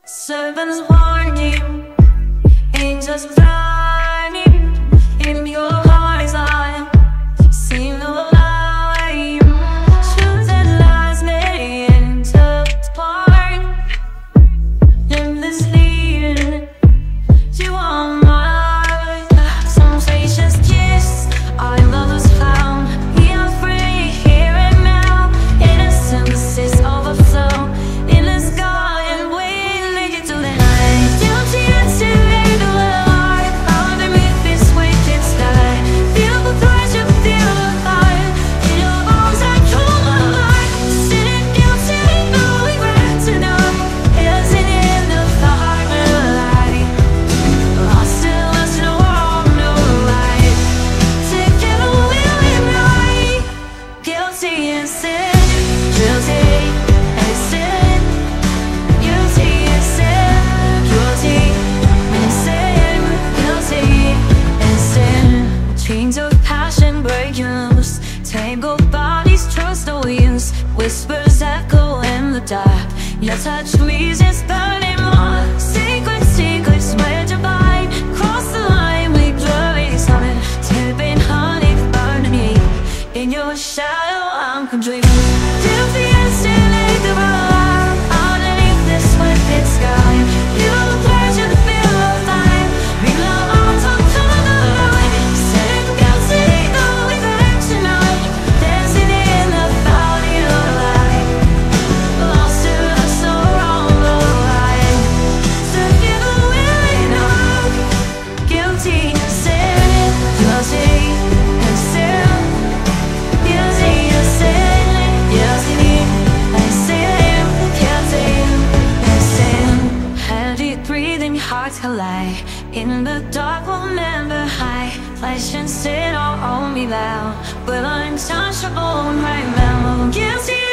Servants warning, angels blinding. In your heart's eye, see no light. Truth and lies may intertwine. Endless leading, you are mine. Some spacious kiss, our love was found. We are free here and now. Innocent synthesis overflow in the sky, and we lead you to the night. Guilty until they do alive underneath this wicked sky. Feel the pleasure, feel the fire. In your arms I come alive. Sitting guilty, but we ran tonight. Dancing in the firelight. Lost in us, no wrong, no right. Together we'll ignite. Guilty and sin, guilty and sin, guilty and sin, guilty and sin, guilty and sin. Chains of passion breaking loose, tangled bodies, trust no use. Whispers echo in the dark, your touch reasons burning more. Secret secrets where to bind, cross the line with glory summon. Tipping honey burning me, in your shadow I'm completely guilty and still ain't the wrong. Underneath this wicked sky, feel the pleasure, feel the fire. Bring the arms up to the light. Sitting guilty, though we got tonight. Dancing in the body of light. Lost to us, so wrong, no right. Together we'll ignite. Guilty and sin, guilty and sin, guilty and sin, guilty and sin, guilty and sin. Heavy breathing, hearts collide. In the dark we'll never hide. Flesh and sin are only loud, but untouchable right now. Guilty